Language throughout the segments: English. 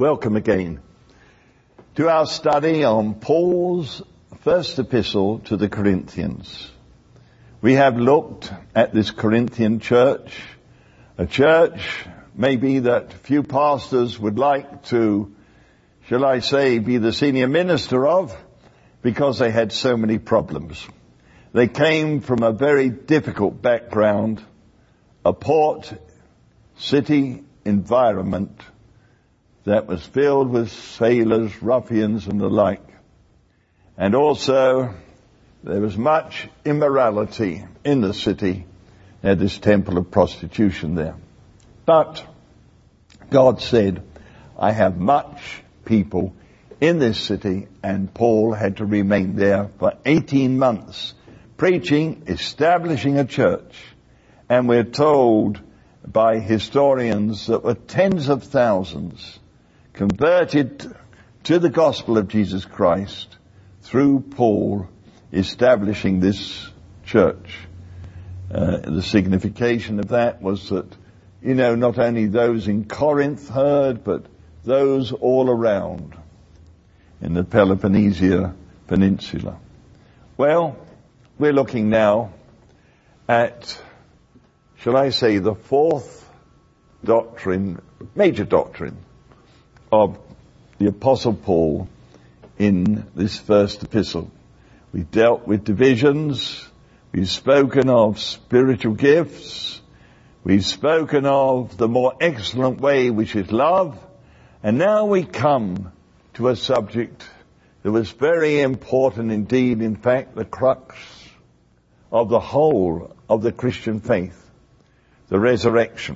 Welcome again to our study on Paul's first epistle to the Corinthians. We have looked at this Corinthian church, a church maybe that few pastors would like to, shall I say, be the senior minister of, because they had so many problems. They came from a very difficult background, a port city environment that was filled with sailors, ruffians and the like. And also there was much immorality in the city. They had this temple of prostitution there. But God said, I have much people in this city, and Paul had to remain there for 18 months, preaching, establishing a church. And we're told by historians that were tens of thousands converted to the gospel of Jesus Christ through Paul establishing this church. The signification of that was that, not only those in Corinth heard, but those all around in the Peloponnesian Peninsula. Well, we're looking now at, shall I say, the fourth doctrine, major doctrine of the Apostle Paul in this first epistle. We've dealt with divisions, we've spoken of spiritual gifts, we've spoken of the more excellent way, which is love, and now we come to a subject that was very important indeed, in fact, the crux of the whole of the Christian faith, the resurrection.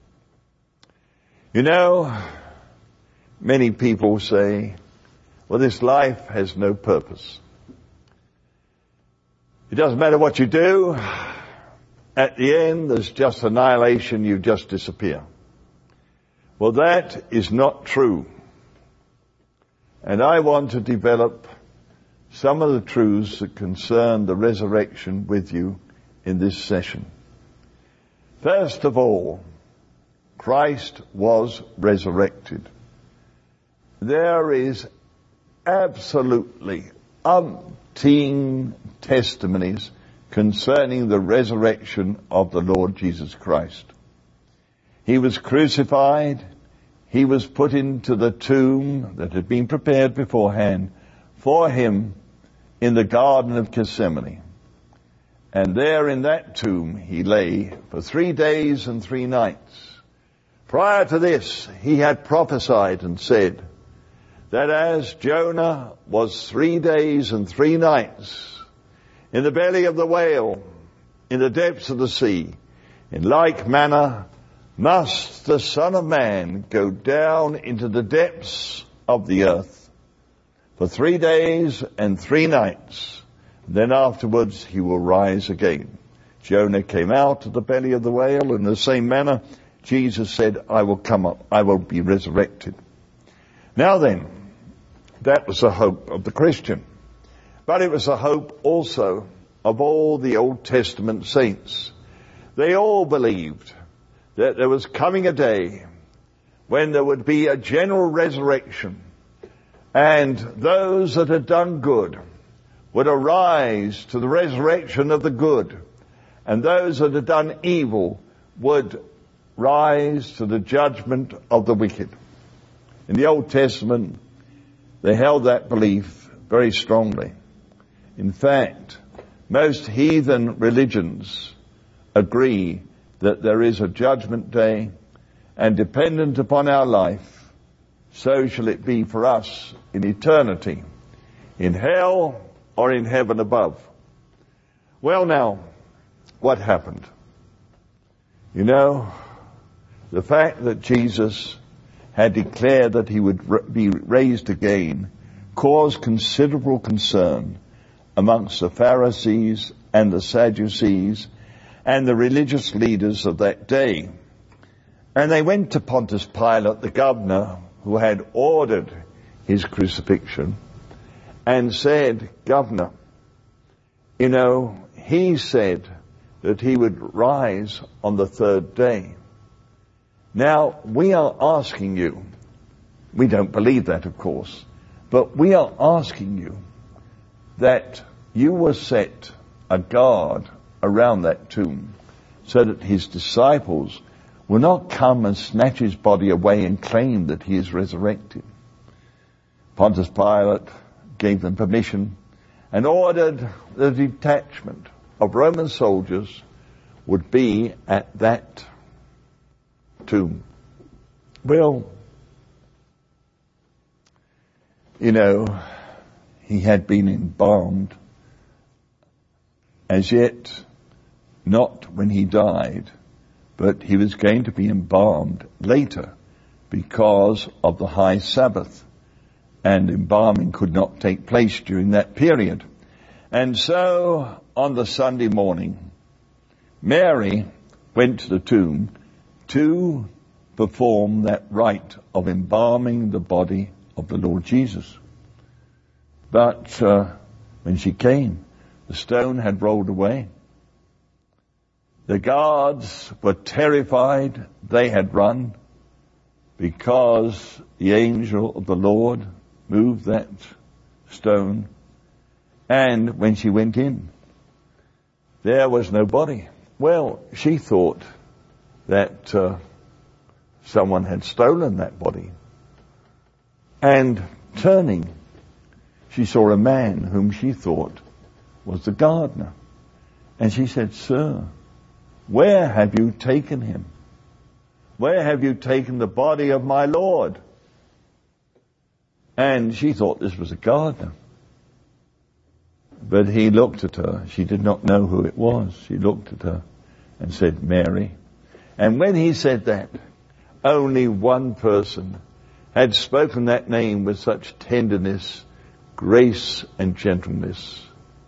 Many people say, well, this life has no purpose. It doesn't matter what you do. At the end, there's just annihilation. You just disappear. Well, that is not true. And I want to develop some of the truths that concern the resurrection with you in this session. First of all, Christ was resurrected. There is absolutely umpteen testimonies concerning the resurrection of the Lord Jesus Christ. He was crucified. He was put into the tomb that had been prepared beforehand for him in the Garden of Gethsemane. And there in that tomb he lay for 3 days and 3 nights. Prior to this, he had prophesied and said that as Jonah was 3 days and 3 nights in the belly of the whale, in the depths of the sea, in like manner must the Son of Man go down into the depths of the earth for 3 days and 3 nights. Then afterwards he will rise again. Jonah came out of the belly of the whale. In the same manner, Jesus said, I will come up, I will be resurrected. Now then, that was the hope of the Christian. But it was the hope also of all the Old Testament saints. They all believed that there was coming a day when there would be a general resurrection, and those that had done good would arise to the resurrection of the good, and those that had done evil would rise to the judgment of the wicked. In the Old Testament, they held that belief very strongly. In fact, most heathen religions agree that there is a judgment day, and dependent upon our life, so shall it be for us in eternity, in hell or in heaven above. Well now, what happened? The fact that Jesus had declared that he would be raised again caused considerable concern amongst the Pharisees and the Sadducees and the religious leaders of that day. And they went to Pontius Pilate, the governor, who had ordered his crucifixion, and said, Governor, he said that he would rise on the 3rd day. Now, we are asking you We don't believe that, of course. But we are asking you that you will set a guard around that tomb so that his disciples will not come and snatch his body away and claim that he is resurrected. Pontius Pilate gave them permission and ordered the detachment of Roman soldiers would be at that tomb. Well, you know, he had been embalmed, as yet not when he died, but he was going to be embalmed later because of the high Sabbath, and embalming could not take place during that period. And so on the Sunday morning, Mary went to the tomb to perform that rite of embalming the body of the Lord Jesus. But when she came, the stone had rolled away. The guards were terrified. They had run because the angel of the Lord moved that stone. And when she went in, there was no body. Well, she thought that someone had stolen that body. And turning, she saw a man whom she thought was the gardener. And she said, "Sir, where have you taken him? Where have you taken the body of my Lord?" And she thought this was a gardener. But he looked at her. She did not know who it was. She looked at her and said, "Mary." And when he said that, only one person had spoken that name with such tenderness, grace, and gentleness: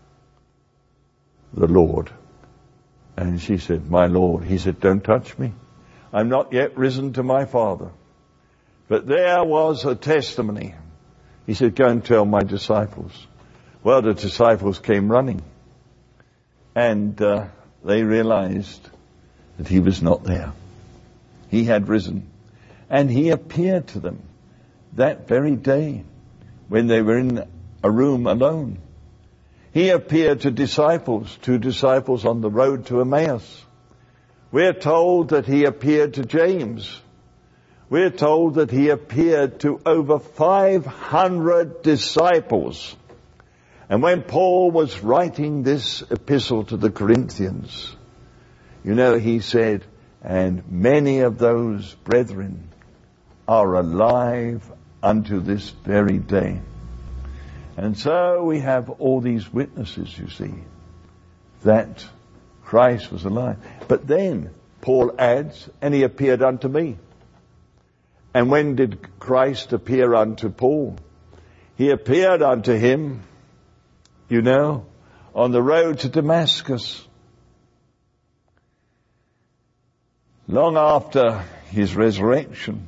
the Lord. And she said, "My Lord." He said, "Don't touch me. I'm not yet risen to my Father." But there was a testimony. He said, "Go and tell my disciples." Well, the disciples came running, and they realized that he was not there. He had risen, and he appeared to them that very day when they were in a room alone. He appeared to disciples, two disciples on the road to Emmaus. We're told that he appeared to James. We're told that he appeared to over 500 disciples. And when Paul was writing this epistle to the Corinthians, you know, he said, "And many of those brethren are alive unto this very day." And so we have all these witnesses, you see, that Christ was alive. But then Paul adds, "And he appeared unto me." And when did Christ appear unto Paul? He appeared unto him, you know, on the road to Damascus. Long after his resurrection.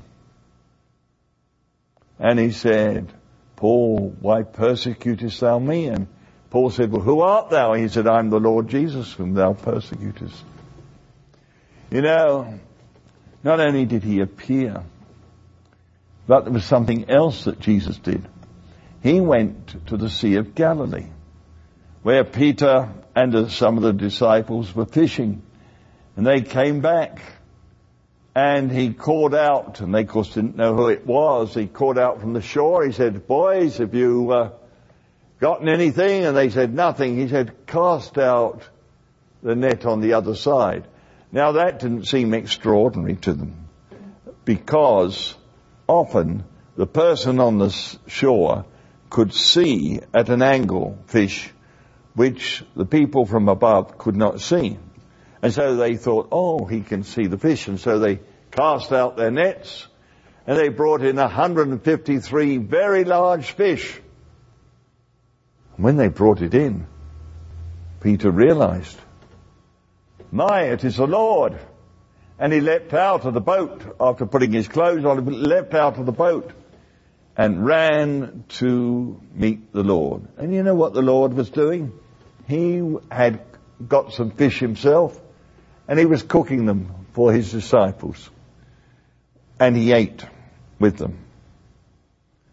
And he said, "Paul, why persecutest thou me?" And Paul said, "Well, who art thou?" He said, "I'm the Lord Jesus whom thou persecutest." You know, not only did he appear, but there was something else that Jesus did. He went to the Sea of Galilee, where Peter and some of the disciples were fishing. And they came back, and he called out, and they of course didn't know who it was. He called out from the shore. He said, "Boys, have you gotten anything?" And they said, "Nothing." He said, "Cast out the net on the other side." Now that didn't seem extraordinary to them, because often the person on the shore could see at an angle fish which the people from above could not see. And so they thought, "Oh, he can see the fish." And so they cast out their nets, and they brought in 153 very large fish. When they brought it in, Peter realized, it is the Lord. And he leapt out of the boat after putting his clothes on. He leapt out of the boat and ran to meet the Lord. And you know what the Lord was doing? He had got some fish himself, and he was cooking them for his disciples. And he ate with them.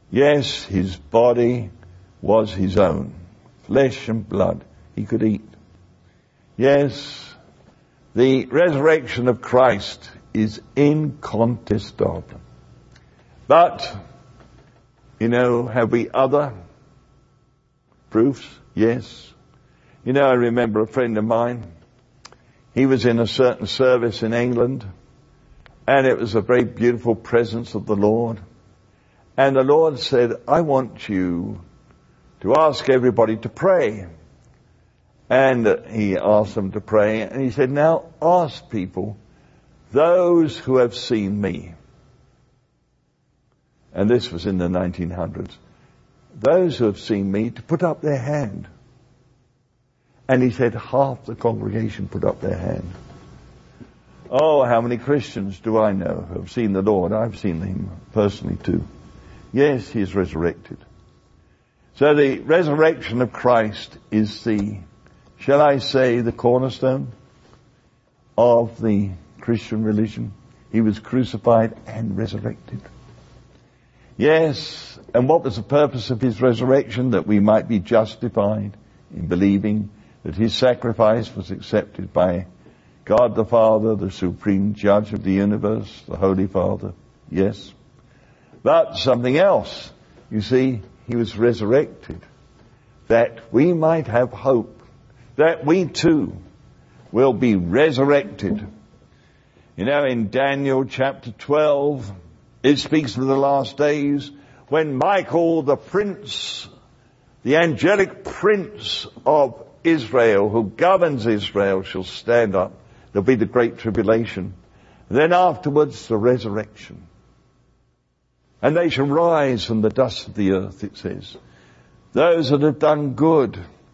Yes, his body was his own, flesh and blood. He could eat. Yes, the resurrection of Christ is incontestable. But, have we other proofs? Yes. I remember a friend of mine. He was in a certain service in England, and it was a very beautiful presence of the Lord. And the Lord said, I want you to ask everybody to pray. And he asked them to pray, and he said, now ask people, those who have seen me. And this was in the 1900s. Those who have seen me to put up their hand. And he said half the congregation put up their hand. Oh, how many Christians do I know who have seen the Lord? I've seen him personally too. Yes, he is resurrected. So the resurrection of Christ is shall I say, the cornerstone of the Christian religion. He was crucified and resurrected. Yes, and what was the purpose of his resurrection? That we might be justified in believing that his sacrifice was accepted by God the Father, the supreme judge of the universe, the Holy Father. Yes. But something else. You see, he was resurrected that we might have hope, that we too will be resurrected. In Daniel chapter 12, it speaks of the last days when Michael, the prince, the angelic prince of Israel, who governs Israel, shall stand up. There'll be the great tribulation. Then afterwards, the resurrection. And they shall rise from the dust of the earth, it says. Those that have done good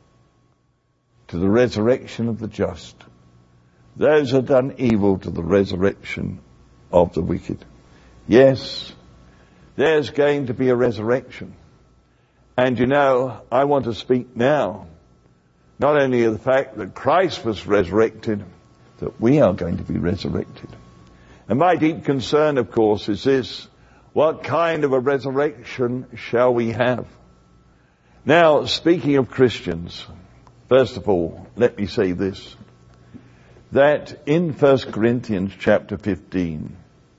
to the resurrection of the just. Those that have done evil to the resurrection of the wicked. Yes, there's going to be a resurrection. And I want to speak now, not only of the fact that Christ was resurrected, that we are going to be resurrected. And my deep concern, of course, is this: what kind of a resurrection shall we have? Now, speaking of Christians, first of all, let me say this, that in 1 Corinthians chapter 15,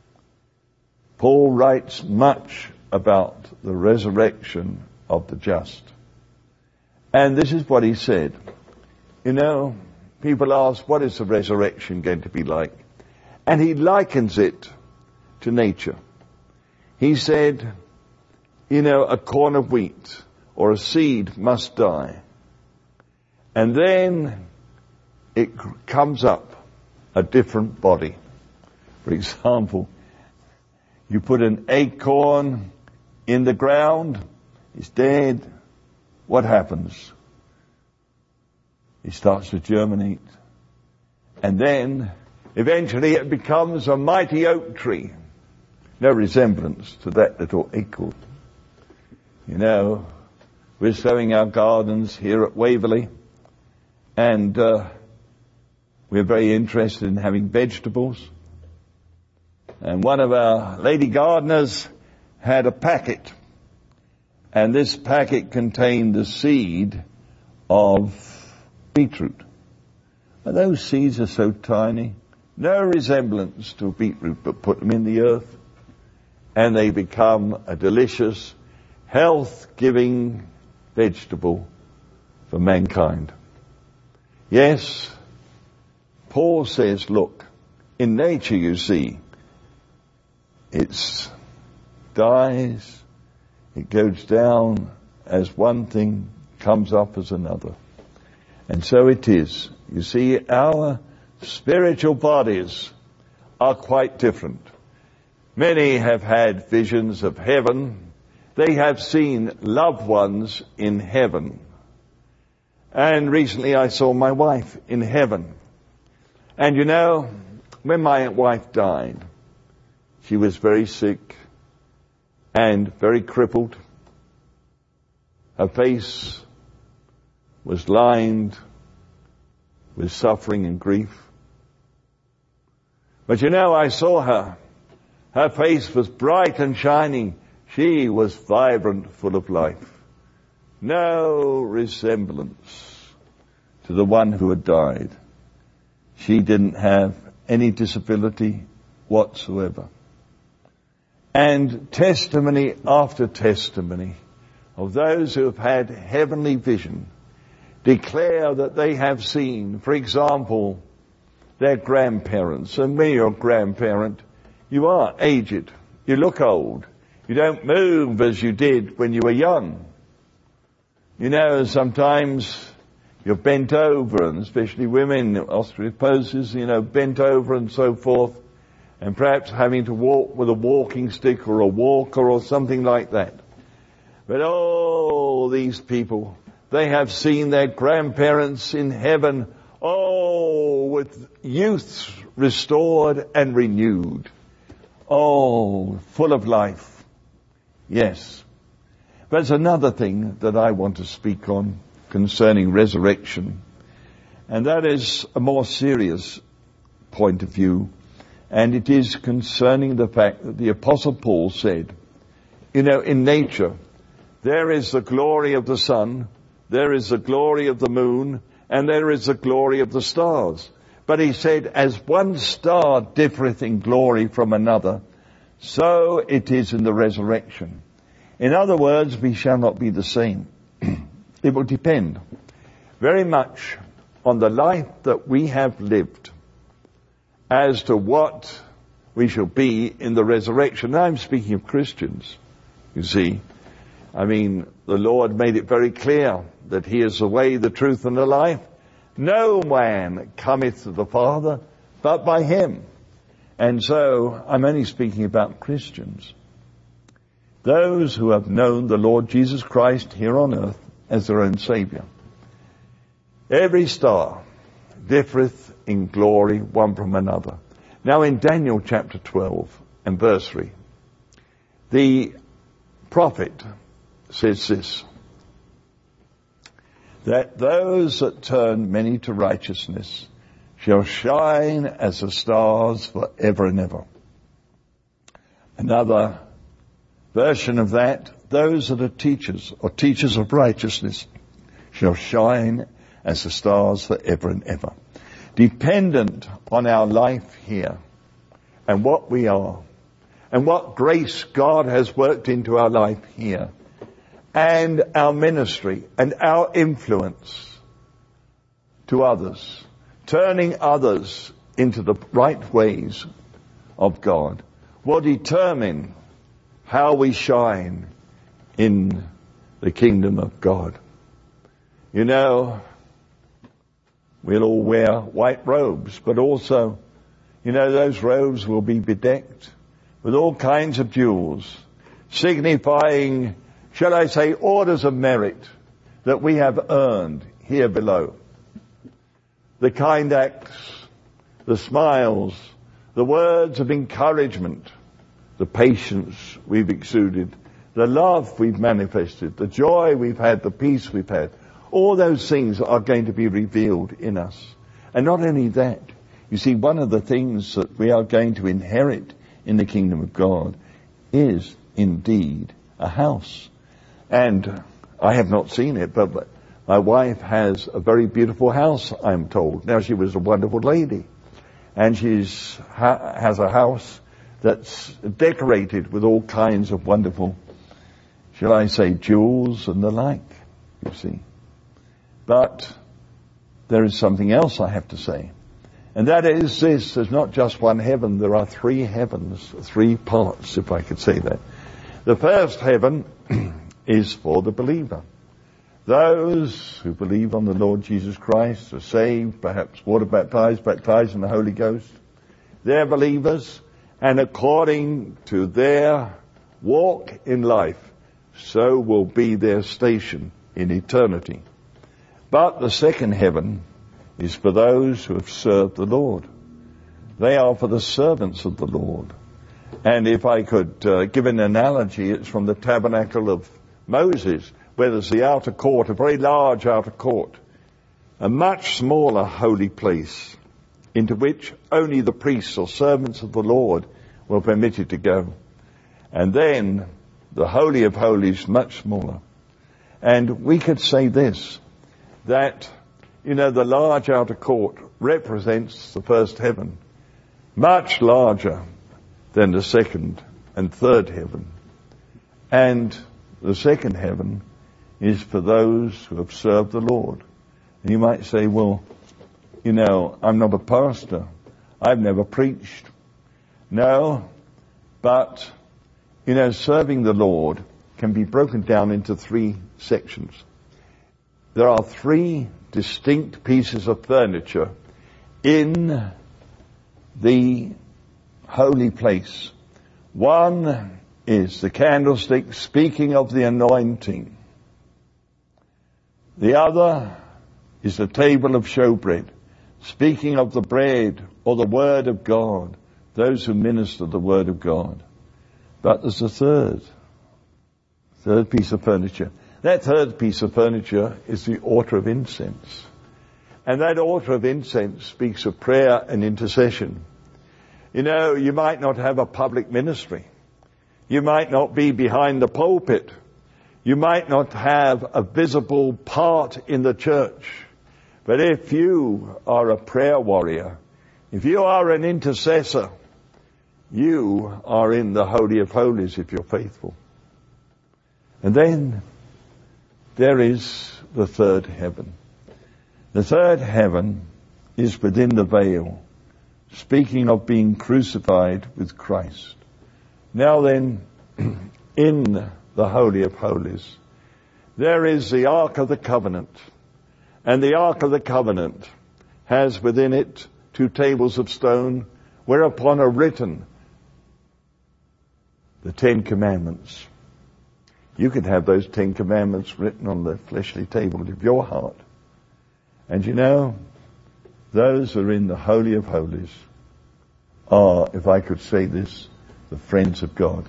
Paul writes much about the resurrection of the just. And this is what he said. People ask, what is the resurrection going to be like? And he likens it to nature. He said, a corn of wheat or a seed must die. And then it comes up a different body. For example, you put an acorn in the ground, it's dead. What happens? It starts to germinate. And then, eventually, it becomes a mighty oak tree. No resemblance to that little acorn. We're sowing our gardens here at Waverley, and we're very interested in having vegetables. And one of our lady gardeners had a packet, and this packet contained the seed of beetroot. And those seeds are so tiny, no resemblance to a beetroot, but put them in the earth, and they become a delicious, health-giving vegetable for mankind. Yes, Paul says, look, in nature you see, it dies, it goes down as one thing, comes up as another. And so it is. You see, our spiritual bodies are quite different. Many have had visions of heaven. They have seen loved ones in heaven. And recently I saw my wife in heaven. And when my wife died, she was very sick and very crippled. Her face was lined with suffering and grief. But I saw her. Her face was bright and shining, She was vibrant, full of life. No resemblance to the one who had died. She didn't have any disability whatsoever. And testimony after testimony of those who have had heavenly vision declare that they have seen, for example, their grandparents. And when you're a grandparent, you are aged. You look old. You don't move as you did when you were young. You know, sometimes you're bent over, and especially women, osteoporosis, bent over and so forth, and perhaps having to walk with a walking stick or a walker or something like that. But all these people, they have seen their grandparents in heaven, with youth restored and renewed. Full of life. Yes. But there's another thing that I want to speak on concerning resurrection, and that is a more serious point of view, and it is concerning the fact that the Apostle Paul said, in nature, there is the glory of the sun, there is the glory of the moon, and there is the glory of the stars. But he said, as one star differeth in glory from another, so it is in the resurrection. In other words, we shall not be the same. It will depend very much on the life that we have lived as to what we shall be in the resurrection. Now I'm speaking of Christians, you see. The Lord made it very clear that He is the way, the truth, and the life. No man cometh to the Father but by Him. And so I'm only speaking about Christians. Those who have known the Lord Jesus Christ here on earth as their own Saviour. Every star differeth in glory one from another. Now in Daniel chapter 12 and verse 3, the prophet says this, that those that turn many to righteousness shall shine as the stars forever and ever. Another version of that, those that are teachers or teachers of righteousness shall shine as the stars forever and ever. Dependent on our life here and what we are and what grace God has worked into our life here and our ministry and our influence to others, turning others into the right ways of God, will determine how we shine in the kingdom of God. We'll all wear white robes, but also, those robes will be bedecked with all kinds of jewels, signifying, shall I say, orders of merit that we have earned here below. The kind acts, the smiles, the words of encouragement, the patience we've exuded, the love we've manifested, the joy we've had, the peace we've had. All those things are going to be revealed in us. And not only that, you see, one of the things that we are going to inherit in the kingdom of God is indeed a house. And I have not seen it, but my wife has a very beautiful house, I'm told. Now, she was a wonderful lady, and she has a house that's decorated with all kinds of wonderful, shall I say, jewels and the like, you see. But there is something else I have to say. And that is this, there's not just one heaven, there are three heavens, three parts, if I could say that. The first heaven is for the believer. Those who believe on the Lord Jesus Christ are saved, perhaps water baptized in the Holy Ghost. They're believers, and according to their walk in life, so will be their station in eternity. But the second heaven is for those who have served the Lord. They are for the servants of the Lord. And if I could give an analogy, it's from the tabernacle of Moses, where there's the outer court, a very large outer court, a much smaller holy place into which only the priests or servants of the Lord were permitted to go. And then the Holy of Holies much smaller. And we could say this, that, the large outer court represents the first heaven, much larger than the second and third heaven. And the second heaven is for those who have served the Lord. And you might say, well, I'm not a pastor. I've never preached. No, but, serving the Lord can be broken down into 3 sections. There are 3 distinct pieces of furniture in the holy place. One is the candlestick, speaking of the anointing. The other is the table of showbread, speaking of the bread or the word of God, those who minister the word of God. But there's a third piece of furniture. That third piece of furniture is the altar of incense. And that altar of incense speaks of prayer and intercession. You might not have a public ministry. You might not be behind the pulpit. You might not have a visible part in the church. But if you are a prayer warrior, if you are an intercessor, you are in the Holy of Holies if you're faithful. And then there is the third heaven. The third heaven is within the veil, speaking of being crucified with Christ. Now then, in the Holy of Holies, there is the Ark of the Covenant. And the Ark of the Covenant has within it 2 tables of stone, whereupon are written the 10 Commandments. You could have those 10 Commandments written on the fleshly table of your heart. And those who are in the Holy of Holies are, if I could say this, the friends of God.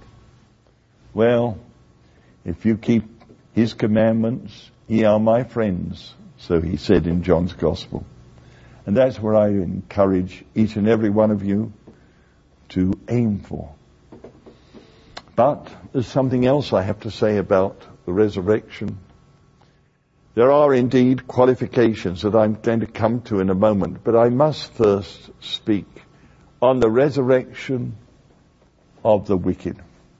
Well, if you keep His commandments, ye are my friends, so He said in John's Gospel. And that's where I encourage each and every one of you to aim for. But there's something else I have to say about the resurrection. There are indeed qualifications that I'm going to come to in a moment, but I must first speak on the resurrection of the wicked.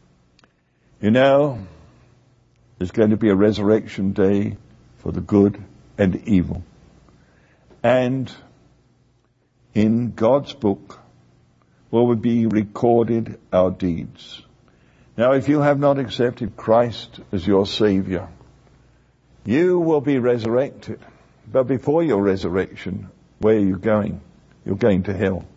There's going to be a resurrection day for the good and evil. And in God's book will be recorded our deeds. Now, if you have not accepted Christ as your Savior, you will be resurrected. But before your resurrection, where are you going? You're going to hell.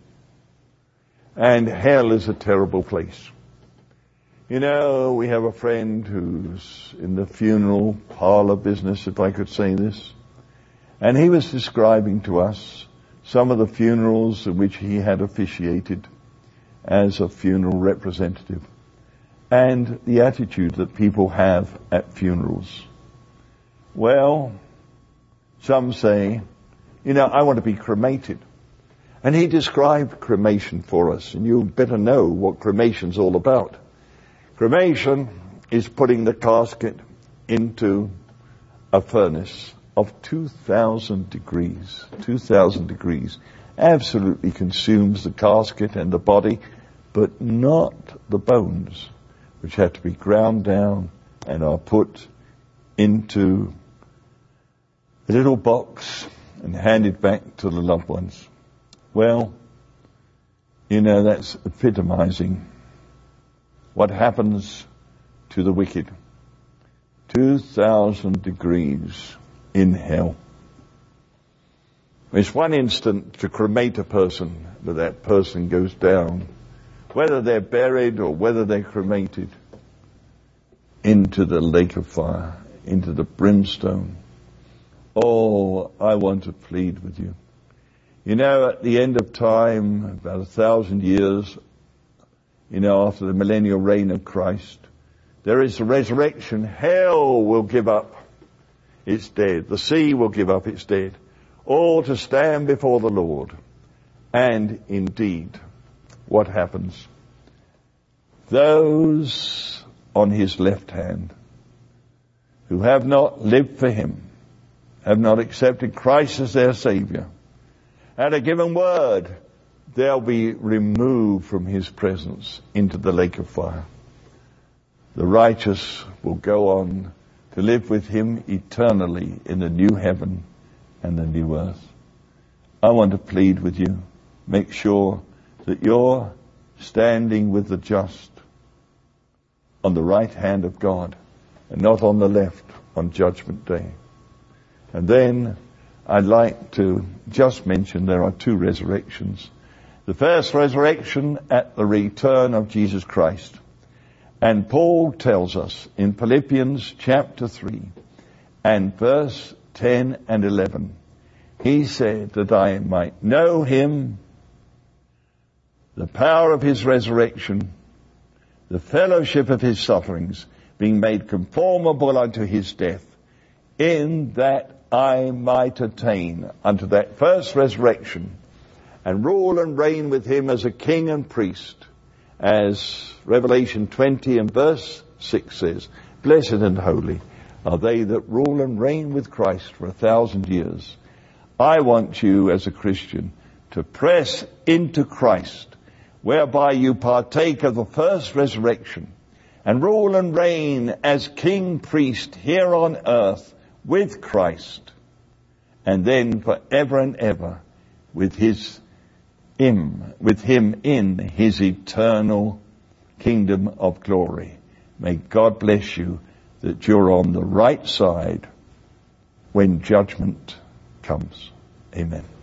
And hell is a terrible place. We have a friend who's in the funeral parlor business, if I could say this. And he was describing to us some of the funerals in which he had officiated as a funeral representative, and the attitude that people have at funerals. Well, some say, I want to be cremated. And he described cremation for us, and you better know what cremation's all about. Cremation is putting the casket into a furnace of 2,000 degrees. 2,000 degrees. Absolutely consumes the casket and the body, but not the bones, which have to be ground down and are put into a little box and handed back to the loved ones. Well, that's epitomizing what happens to the wicked. 2,000 degrees in hell. It's one instant to cremate a person, but that person goes down, whether they're buried or whether they're cremated, into the lake of fire, into the brimstone. Oh, I want to plead with you. At the end of time, about 1,000 years, after the millennial reign of Christ, there is a resurrection. Hell will give up its dead. The sea will give up its dead. All to stand before the Lord. And indeed, what happens? Those on his left hand, who have not lived for him, have not accepted Christ as their Savior, at a given word, they'll be removed from his presence into the lake of fire. The righteous will go on to live with him eternally in the new heaven and the new earth. I want to plead with you, make sure that you're standing with the just on the right hand of God and not on the left on Judgment Day. And then I'd like to just mention there are two resurrections. The first resurrection at the return of Jesus Christ. And Paul tells us in Philippians chapter 3 and verse 10 and 11, he said that I might know him, the power of his resurrection, the fellowship of his sufferings, being made conformable unto his death, in that I might attain unto that first resurrection and rule and reign with him as a king and priest, as Revelation 20 and verse 6 says, blessed and holy are they that rule and reign with Christ for 1,000 years. I want you as a Christian to press into Christ, whereby you partake of the first resurrection and rule and reign as king priest here on earth with Christ, and then forever and ever with him in his eternal kingdom of glory. May God bless you that you're on the right side when judgment comes. Amen.